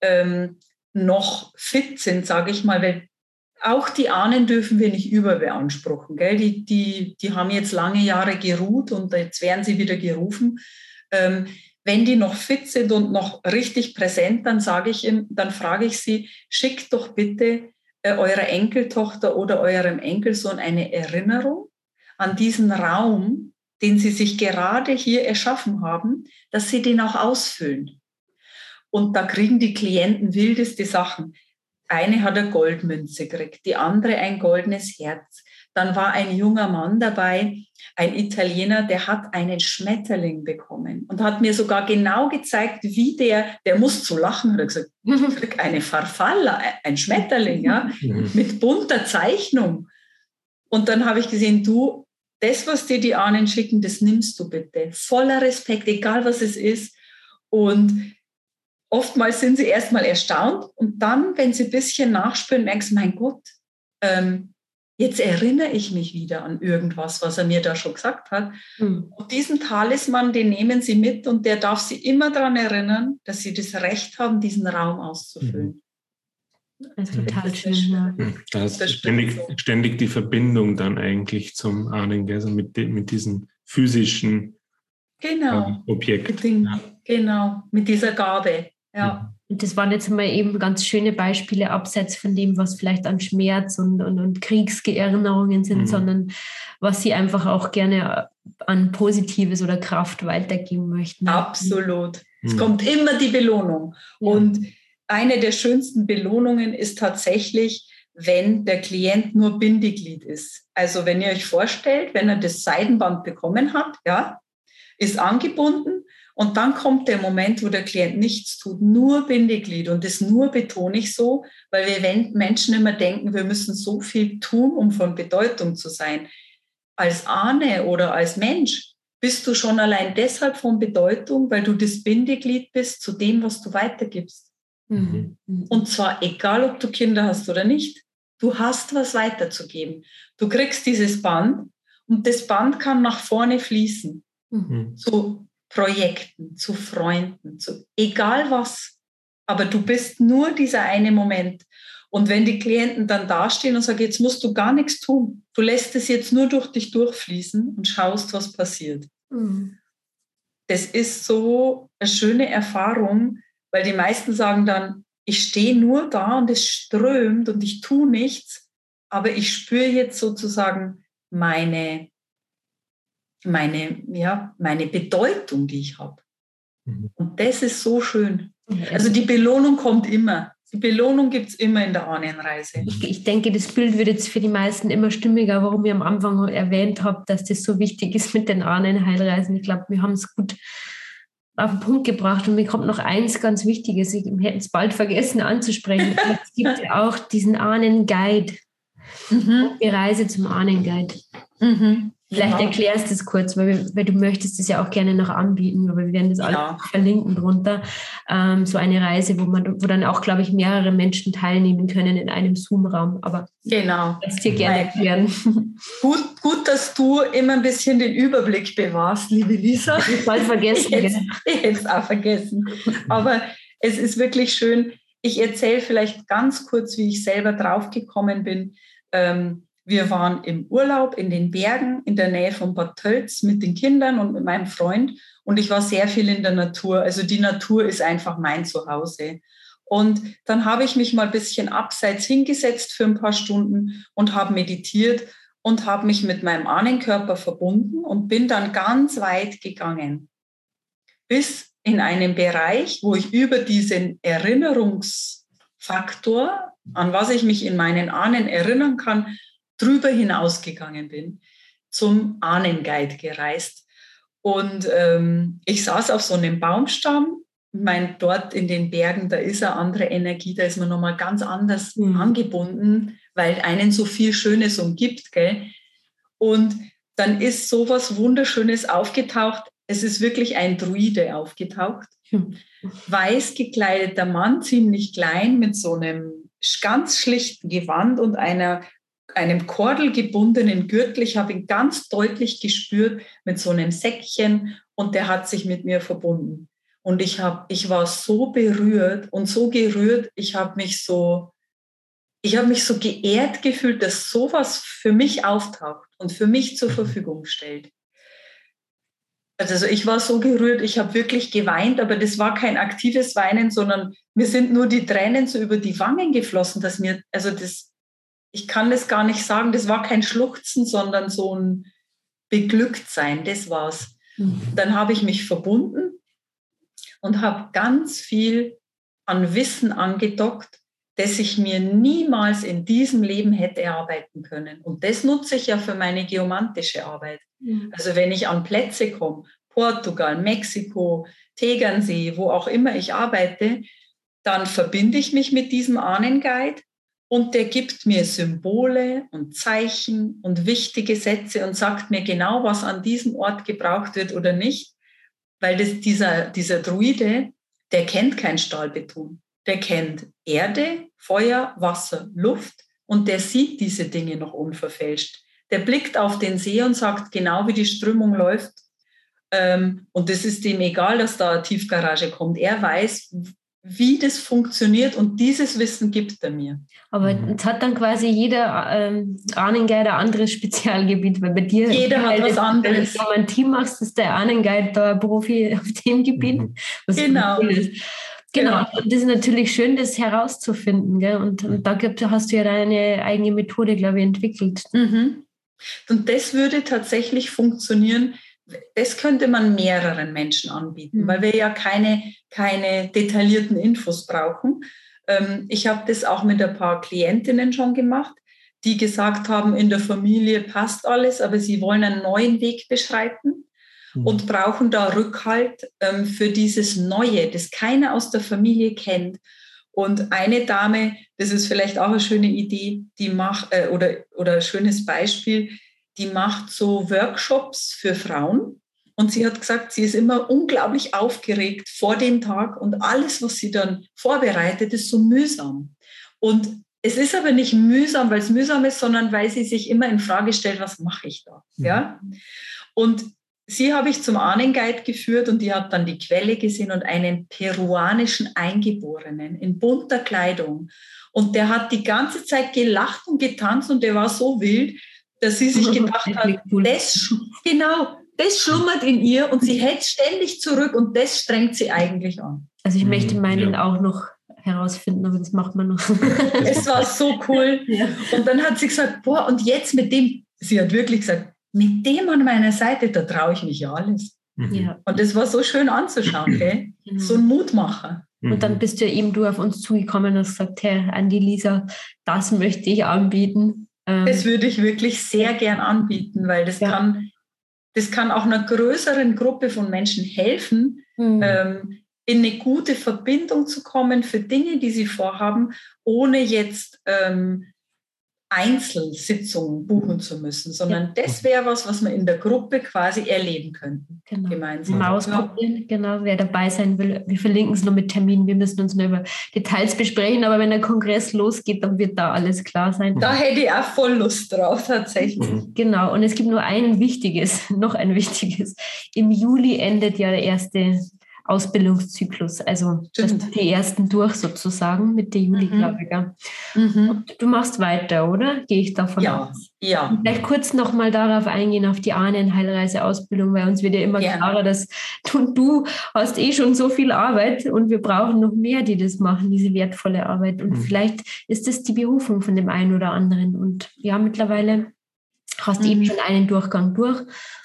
Speaker 3: noch fit sind, sage ich mal, weil auch die Ahnen dürfen wir nicht überbeanspruchen. Gell? Die haben jetzt lange Jahre geruht und jetzt werden sie wieder gerufen. Wenn die noch fit sind und noch richtig präsent, dann frage ich sie, schickt doch bitte eurer Enkeltochter oder eurem Enkelsohn eine Erinnerung an diesen Raum, den sie sich gerade hier erschaffen haben, dass sie den auch ausfüllen. Und da kriegen die Klienten wildeste Sachen. Eine hat eine Goldmünze gekriegt, die andere ein goldenes Herz. Dann war ein junger Mann dabei, ein Italiener, der hat einen Schmetterling bekommen und hat mir sogar genau gezeigt, wie der muss zu lachen, hat er gesagt, ich krieg eine Farfalla, ein Schmetterling, ja, mit bunter Zeichnung. Und dann habe ich gesehen, du, das, was dir die Ahnen schicken, das nimmst du bitte. Voller Respekt, egal was es ist. Und oftmals sind sie erstmal erstaunt und dann, wenn sie ein bisschen nachspüren, merkst du, mein Gott, jetzt erinnere ich mich wieder an irgendwas, was er mir da schon gesagt hat. Und diesen Talisman, den nehmen sie mit und der darf sie immer daran erinnern, dass sie das Recht haben, diesen Raum auszufüllen.
Speaker 2: Das ist total schön, ja.
Speaker 4: Da ist ständig die Verbindung dann eigentlich zum Ahnen, also mit diesen physischen Objekten.
Speaker 3: Genau, mit dieser Gabe. Ja.
Speaker 2: Und das waren jetzt mal eben ganz schöne Beispiele, abseits von dem, was vielleicht an Schmerz und Kriegserinnerungen sind, sondern was sie einfach auch gerne an Positives oder Kraft weitergeben möchten.
Speaker 3: Absolut. Es kommt immer die Belohnung. Ja. Und eine der schönsten Belohnungen ist tatsächlich, wenn der Klient nur Bindeglied ist. Also wenn ihr euch vorstellt, wenn er das Seidenband bekommen hat, ja, ist angebunden und dann kommt der Moment, wo der Klient nichts tut, nur Bindeglied. Und das nur betone ich so, weil wir Menschen immer denken, wir müssen so viel tun, um von Bedeutung zu sein. Als Ahne oder als Mensch bist du schon allein deshalb von Bedeutung, weil du das Bindeglied bist zu dem, was du weitergibst. Und zwar egal, ob du Kinder hast oder nicht. du hast was weiterzugeben. Du kriegst dieses Band und das Band kann nach vorne fließen. Zu Projekten, zu Freunden, zu egal was. Aber du bist nur dieser eine Moment. Und wenn die Klienten dann dastehen und sagen, jetzt musst du gar nichts tun, du lässt es jetzt nur durch dich durchfließen und schaust, was passiert. Das ist so eine schöne Erfahrung, weil die meisten sagen dann, ich stehe nur da und es strömt und ich tue nichts, aber ich spüre jetzt sozusagen meine Bedeutung, die ich habe. Und das ist so schön. Also die Belohnung kommt immer. Die Belohnung gibt es immer in der Ahnenreise.
Speaker 2: Ich denke, das Bild wird jetzt für die meisten immer stimmiger, warum ich am Anfang erwähnt habe, dass das so wichtig ist mit den Ahnenheilreisen. Ich glaube, wir haben es gut auf den Punkt gebracht. Und mir kommt noch eins ganz Wichtiges, ich hätte es bald vergessen anzusprechen. Es gibt ja auch diesen Ahnenguide. Die Reise zum Ahnenguide. Vielleicht erklärst du es kurz, weil du möchtest es ja auch gerne noch anbieten, aber wir werden das alles verlinken drunter. So eine Reise, wo dann auch, glaube ich, mehrere Menschen teilnehmen können in einem Zoom-Raum. Aber das dir gerne erklären.
Speaker 3: Gut, dass du immer ein bisschen den Überblick bewahrst, liebe Lisa.
Speaker 2: Ich habe bald vergessen.
Speaker 3: Ich hätte es auch vergessen. Aber es ist wirklich schön. Ich erzähle vielleicht ganz kurz, wie ich selber draufgekommen bin. Wir waren im Urlaub in den Bergen in der Nähe von Bad Tölz mit den Kindern und mit meinem Freund. Und ich war sehr viel in der Natur. Also die Natur ist einfach mein Zuhause. Und dann habe ich mich mal ein bisschen abseits hingesetzt für ein paar Stunden und habe meditiert und habe mich mit meinem Ahnenkörper verbunden und bin dann ganz weit gegangen. Bis in einen Bereich, wo ich über diesen Erinnerungsfaktor, an was ich mich in meinen Ahnen erinnern kann, drüber hinausgegangen bin, zum Ahnenguide gereist. Und ich saß auf so einem Baumstamm. Ich meine, dort in den Bergen, da ist eine andere Energie, da ist man nochmal ganz anders angebunden, weil einen so viel Schönes umgibt, gell? Und dann ist sowas Wunderschönes aufgetaucht. Es ist wirklich ein Druide aufgetaucht. Weiß gekleideter Mann, ziemlich klein, mit so einem ganz schlichten Gewand und einem kordelgebundenen Gürtel. Ich habe ihn ganz deutlich gespürt mit so einem Säckchen und der hat sich mit mir verbunden. Und ich war so berührt und so gerührt, ich habe mich so geehrt gefühlt, dass sowas für mich auftaucht und für mich zur Verfügung stellt. Also ich war so gerührt, ich habe wirklich geweint, aber das war kein aktives Weinen, sondern mir sind nur die Tränen so über die Wangen geflossen, ich kann das gar nicht sagen, das war kein Schluchzen, sondern so ein Beglücktsein, das war's. Dann habe ich mich verbunden und habe ganz viel an Wissen angedockt, das ich mir niemals in diesem Leben hätte erarbeiten können. Und das nutze ich ja für meine geomantische Arbeit. Also wenn ich an Plätze komme, Portugal, Mexiko, Tegernsee, wo auch immer ich arbeite, dann verbinde ich mich mit diesem Ahnenguide und der gibt mir Symbole und Zeichen und wichtige Sätze und sagt mir genau, was an diesem Ort gebraucht wird oder nicht, weil dieser Druide, der kennt kein Stahlbeton. Der kennt Erde, Feuer, Wasser, Luft und der sieht diese Dinge noch unverfälscht. Der blickt auf den See und sagt genau, wie die Strömung läuft. Und das ist ihm egal, dass da eine Tiefgarage kommt. Er weiß, wie das funktioniert und dieses Wissen gibt er mir.
Speaker 2: Aber jetzt hat dann quasi jeder Ahnenguide ein anderes Spezialgebiet, weil bei dir...
Speaker 3: Jeder hat was anderes.
Speaker 2: Wenn du ein Team machst, ist der Ahnenguide da Profi auf dem Gebiet. Was
Speaker 3: genau.
Speaker 2: Cool ist. Genau, und das ist natürlich schön, das herauszufinden. Gell? Und da hast du ja deine eigene Methode, glaube ich, entwickelt.
Speaker 3: Und das würde tatsächlich funktionieren. Das könnte man mehreren Menschen anbieten, weil wir ja keine detaillierten Infos brauchen. Ich habe das auch mit ein paar Klientinnen schon gemacht, die gesagt haben, in der Familie passt alles, aber sie wollen einen neuen Weg beschreiten. Und brauchen da Rückhalt für dieses Neue, das keiner aus der Familie kennt. Und eine Dame, das ist vielleicht auch eine schöne Idee, die macht, oder ein schönes Beispiel, die macht so Workshops für Frauen. Und sie hat gesagt, sie ist immer unglaublich aufgeregt vor dem Tag und alles, was sie dann vorbereitet, ist so mühsam. Und es ist aber nicht mühsam, weil es mühsam ist, sondern weil sie sich immer in Frage stellt, was mache ich da? Ja? Und sie habe ich zum Ahnenguide geführt und die hat dann die Quelle gesehen und einen peruanischen Eingeborenen in bunter Kleidung. Und der hat die ganze Zeit gelacht und getanzt und der war so wild, dass sie sich gedacht hat, das schlummert in ihr und sie hält ständig zurück und das strengt sie eigentlich an.
Speaker 2: Also ich möchte meinen auch noch herausfinden, aber das macht man noch.
Speaker 3: Es war so cool. Ja. Und dann hat sie gesagt, boah, und jetzt mit dem, sie hat wirklich gesagt, mit dem an meiner Seite, da traue ich mich ja alles. Ja. Und das war so schön anzuschauen, gell? Genau. So ein Mutmacher.
Speaker 2: Und dann bist du auf uns zugekommen und hast gesagt, Herr Andi, Lisa, das möchte ich anbieten.
Speaker 3: Das würde ich wirklich sehr gern anbieten, weil das kann auch einer größeren Gruppe von Menschen helfen, in eine gute Verbindung zu kommen für Dinge, die sie vorhaben, ohne jetzt Einzelsitzungen buchen zu müssen, sondern das wäre was wir in der Gruppe quasi erleben könnten.
Speaker 2: Genau.
Speaker 3: Gemeinsam.
Speaker 2: Mal ausprobieren, genau, wer dabei sein will. Wir verlinken es noch mit Terminen, wir müssen uns nur über Details besprechen, aber wenn der Kongress losgeht, dann wird da alles klar sein.
Speaker 3: Da hätte ich auch voll Lust drauf, tatsächlich.
Speaker 2: Genau, und es gibt nur noch ein wichtiges. Im Juli endet ja der erste Ausbildungszyklus, also das sind die ersten durch sozusagen, Mitte Juli, glaube ich. Ja. Und du machst weiter, oder? Gehe ich davon aus?
Speaker 3: Ja.
Speaker 2: Und vielleicht kurz nochmal darauf eingehen, auf die Ahnenheilreise-Ausbildung, weil uns wird ja immer klarer, dass du hast schon so viel Arbeit und wir brauchen noch mehr, die das machen, diese wertvolle Arbeit. Und vielleicht ist das die Berufung von dem einen oder anderen. Und ja, mittlerweile hast du eben schon einen Durchgang durch.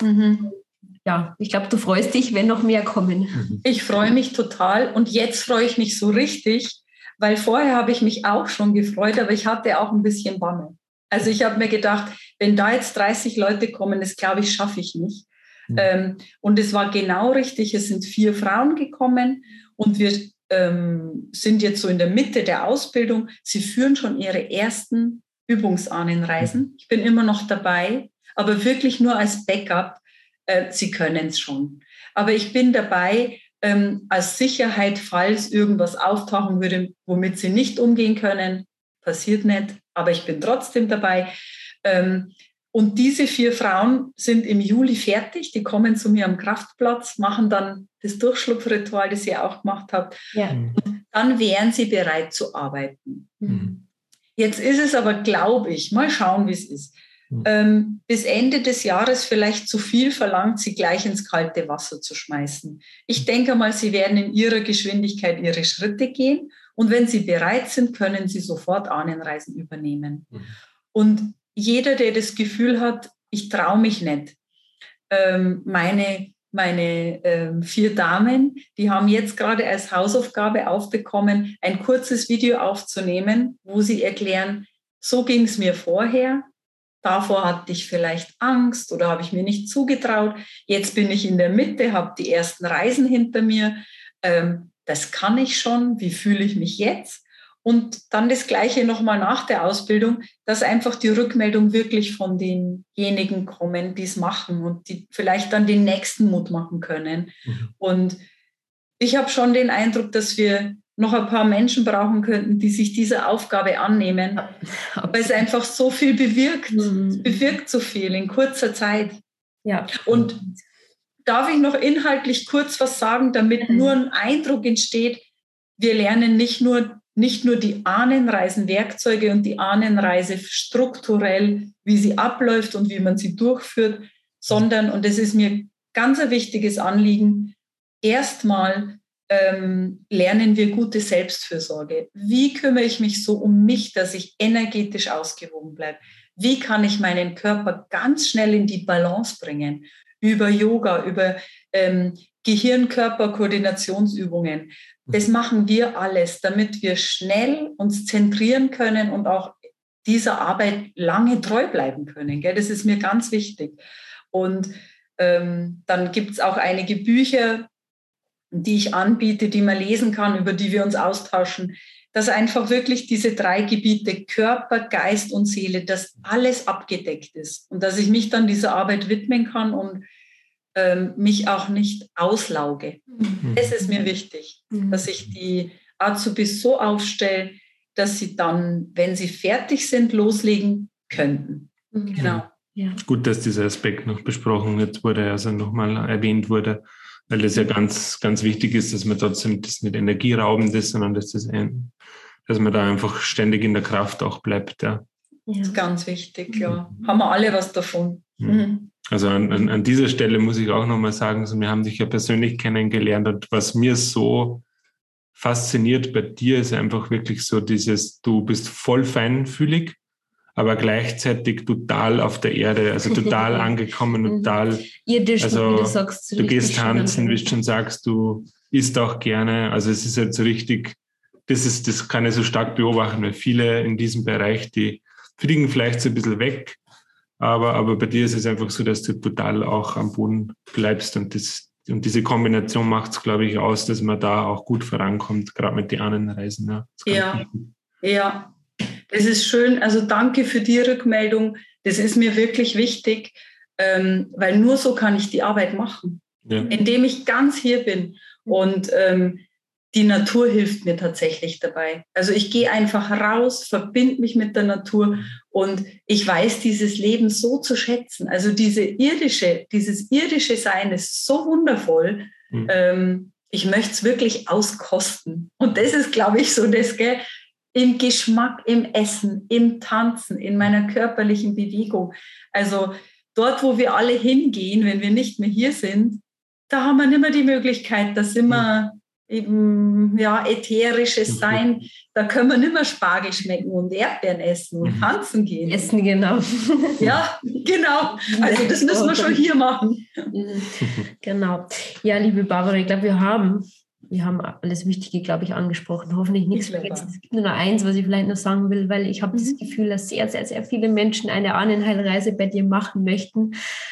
Speaker 2: Ja, ich glaube, du freust dich, wenn noch mehr kommen.
Speaker 3: Ich freue mich total und jetzt freue ich mich so richtig, weil vorher habe ich mich auch schon gefreut, aber ich hatte auch ein bisschen Bammel. Also ich habe mir gedacht, wenn da jetzt 30 Leute kommen, das glaube ich, schaffe ich nicht. Und es war genau richtig, es sind 4 Frauen gekommen und wir sind jetzt so in der Mitte der Ausbildung. Sie führen schon ihre ersten Übungsahnenreisen. Ich bin immer noch dabei, aber wirklich nur als Backup. Sie können es schon. Aber ich bin dabei, als Sicherheit, falls irgendwas auftauchen würde, womit Sie nicht umgehen können, passiert nicht, aber ich bin trotzdem dabei. Und diese 4 Frauen sind im Juli fertig, die kommen zu mir am Kraftplatz, machen dann das Durchschlupfritual, das ihr auch gemacht habt. Ja. Und dann wären sie bereit zu arbeiten. Jetzt ist es aber, glaube ich, mal schauen, wie es ist. Bis Ende des Jahres vielleicht zu viel verlangt, sie gleich ins kalte Wasser zu schmeißen. Ich denke mal, sie werden in ihrer Geschwindigkeit ihre Schritte gehen und wenn sie bereit sind, können sie sofort Ahnenreisen übernehmen. Und jeder, der das Gefühl hat, ich traue mich nicht, meine 4 Damen, die haben jetzt gerade als Hausaufgabe aufbekommen, ein kurzes Video aufzunehmen, wo sie erklären, so ging es mir vorher. Davor hatte ich vielleicht Angst oder habe ich mir nicht zugetraut. Jetzt bin ich in der Mitte, habe die ersten Reisen hinter mir. Das kann ich schon. Wie fühle ich mich jetzt? Und dann das Gleiche nochmal nach der Ausbildung, dass einfach die Rückmeldung wirklich von denjenigen kommen, die es machen und die vielleicht dann den nächsten Mut machen können. Und ich habe schon den Eindruck, dass wir noch ein paar Menschen brauchen könnten, die sich dieser Aufgabe annehmen, weil es einfach so viel bewirkt. Es bewirkt so viel in kurzer Zeit. Ja. Und darf ich noch inhaltlich kurz was sagen, damit nur ein Eindruck entsteht, wir lernen nicht nur die Ahnenreisen-Werkzeuge und die Ahnenreise strukturell, wie sie abläuft und wie man sie durchführt, sondern, und das ist mir ganz ein wichtiges Anliegen, erstmal lernen wir gute Selbstfürsorge. Wie kümmere ich mich so um mich, dass ich energetisch ausgewogen bleibe? Wie kann ich meinen Körper ganz schnell in die Balance bringen? Über Yoga, über Gehirn-Körper-Koordinationsübungen. Das machen wir alles, damit wir schnell uns zentrieren können und auch dieser Arbeit lange treu bleiben können. Gell? Das ist mir ganz wichtig. Und dann gibt es auch einige Bücher, die ich anbiete, die man lesen kann, über die wir uns austauschen, dass einfach wirklich diese 3 Gebiete Körper, Geist und Seele, dass alles abgedeckt ist und dass ich mich dann dieser Arbeit widmen kann und mich auch nicht auslauge. Das ist mir wichtig, dass ich die Azubis so aufstelle, dass sie dann, wenn sie fertig sind, loslegen könnten. Genau.
Speaker 2: Ja.
Speaker 4: Gut, dass dieser Aspekt noch besprochen wird, wurde, also nochmal erwähnt wurde, weil das ja ganz, ganz wichtig ist, dass man trotzdem das nicht energieraubend ist, sondern dass man da einfach ständig in der Kraft auch bleibt. Ja.
Speaker 3: Das ist ganz wichtig, ja. Haben wir alle was davon.
Speaker 4: Also an dieser Stelle muss ich auch nochmal sagen, also wir haben dich ja persönlich kennengelernt und was mir so fasziniert bei dir ist einfach wirklich so dieses, du bist voll feinfühlig, aber gleichzeitig total auf der Erde, also total angekommen und total
Speaker 2: irdisch,
Speaker 4: also
Speaker 2: wie du sagst.
Speaker 4: Du gehst tanzen, wie du schon sagst, du isst auch gerne, also es ist halt so richtig, das kann ich so stark beobachten, weil viele in diesem Bereich, die fliegen vielleicht so ein bisschen weg, aber bei dir ist es einfach so, dass du total auch am Boden bleibst und diese Kombination macht es, glaube ich, aus, dass man da auch gut vorankommt, gerade mit den anderen Reisen.
Speaker 3: Ja, das ist schön. Also danke für die Rückmeldung. Das ist mir wirklich wichtig, weil nur so kann ich die Arbeit machen, indem ich ganz hier bin. Und die Natur hilft mir tatsächlich dabei. Also ich gehe einfach raus, verbinde mich mit der Natur und ich weiß dieses Leben so zu schätzen. Also dieses irdische Sein ist so wundervoll. Ich möchte es wirklich auskosten. Und das ist, glaube ich, so das, gell? Im Geschmack, im Essen, im Tanzen, in meiner körperlichen Bewegung. Also dort, wo wir alle hingehen, wenn wir nicht mehr hier sind, da haben wir nicht mehr die Möglichkeit, da sind wir eben, ätherisches Sein, da können wir nicht mehr Spargel schmecken und Erdbeeren essen und tanzen gehen.
Speaker 2: Essen, genau.
Speaker 3: Ja, genau. Also das müssen wir schon hier machen.
Speaker 2: Genau. Ja, liebe Barbara, ich glaube, wir haben alles Wichtige, glaube ich, angesprochen. Hoffentlich nichts vergessen. Es gibt nur noch eins, was ich vielleicht noch sagen will, weil ich habe das Gefühl, dass sehr, sehr, sehr viele Menschen eine Ahnenheilreise bei dir machen möchten.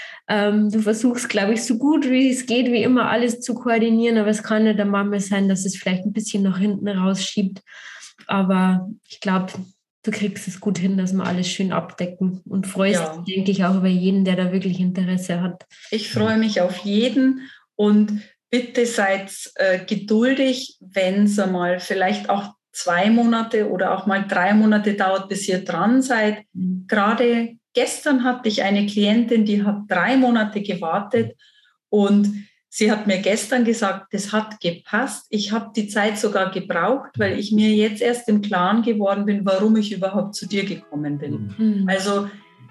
Speaker 2: Du versuchst, glaube ich, so gut wie es geht, wie immer alles zu koordinieren, aber es kann ja dann manchmal sein, dass es vielleicht ein bisschen nach hinten rausschiebt. Aber ich glaube, du kriegst es gut hin, dass wir alles schön abdecken und freust dich, denke ich, auch über jeden, der da wirklich Interesse hat. Ich freue mich auf jeden und bitte seid geduldig, wenn es einmal vielleicht auch 2 Monate oder auch mal 3 Monate dauert, bis ihr dran seid. Gerade gestern hatte ich eine Klientin, die hat 3 Monate gewartet und sie hat mir gestern gesagt, das hat gepasst. Ich habe die Zeit sogar gebraucht, weil ich mir jetzt erst im Klaren geworden bin, warum ich überhaupt zu dir gekommen bin. Also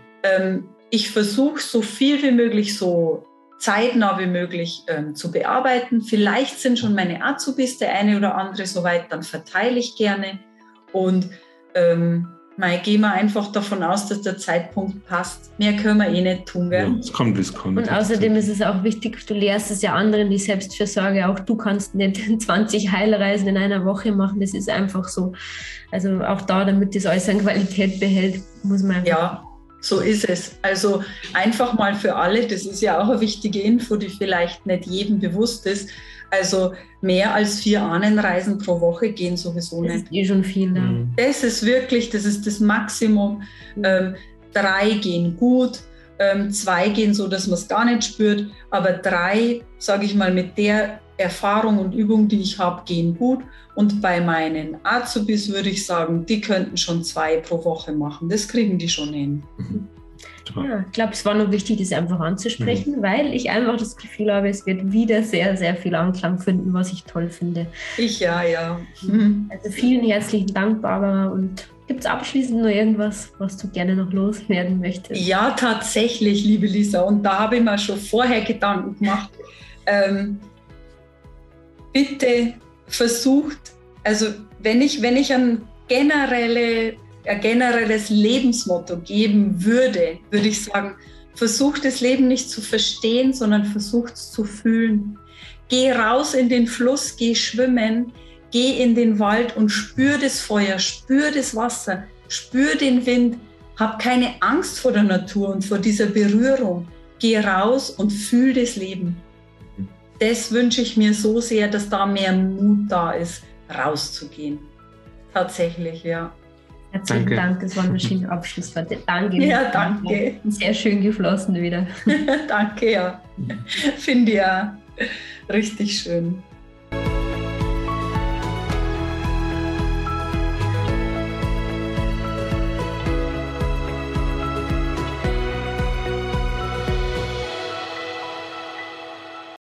Speaker 2: ich versuche so viel wie möglich, so zeitnah wie möglich zu bearbeiten. Vielleicht sind schon meine Azubis, der eine oder andere soweit, dann verteile ich gerne und gehen wir einfach davon aus, dass der Zeitpunkt passt. Mehr können wir nicht tun. Gell?
Speaker 4: Ja, es kommt, wie es kommt.
Speaker 2: Und außerdem ist es auch wichtig, du lehrst es ja anderen, die Selbstfürsorge. Auch du kannst nicht 20 Heilreisen in einer Woche machen. Das ist einfach so. Also auch da, damit das alles an Qualität behält, muss man einfach...
Speaker 3: Ja, so ist es. Also einfach mal für alle, das ist ja auch eine wichtige Info, die vielleicht nicht jedem bewusst ist. Also mehr als 4 Ahnenreisen pro Woche gehen sowieso nicht.
Speaker 2: Das ist schon viel. Ne?
Speaker 3: Das ist wirklich, das ist das Maximum. 3 gehen gut, 2 gehen so, dass man es gar nicht spürt. Aber 3, sage ich mal, mit der Erfahrung und Übung, die ich habe, gehen gut. Und bei meinen Azubis würde ich sagen, die könnten schon 2 pro Woche machen. Das kriegen die schon hin.
Speaker 2: Ja, ich glaube, es war nur wichtig, das einfach anzusprechen, weil ich einfach das Gefühl habe, es wird wieder sehr, sehr viel Anklang finden, was ich toll finde.
Speaker 3: Ja.
Speaker 2: Also vielen herzlichen Dank, Barbara. Und gibt es abschließend noch irgendwas, was du gerne noch loswerden möchtest? Ja,
Speaker 3: tatsächlich, liebe Lisa. Und da habe ich mir schon vorher Gedanken gemacht. Bitte versucht, also wenn ich ein generelles Lebensmotto geben würde ich sagen, versucht das Leben nicht zu verstehen, sondern versucht es zu fühlen. Geh raus in den Fluss, geh schwimmen, geh in den Wald und spür das Feuer, spür das Wasser, spür den Wind. Hab keine Angst vor der Natur und vor dieser Berührung. Geh raus und fühl das Leben. Das wünsche ich mir so sehr, dass da mehr Mut da ist, rauszugehen. Tatsächlich, ja.
Speaker 2: Herzlichen Dank, das waren schöne Abschlussworte. Danke.
Speaker 3: Ja, danke.
Speaker 2: Sehr schön geflossen wieder.
Speaker 3: Danke, ja. Finde ja richtig schön.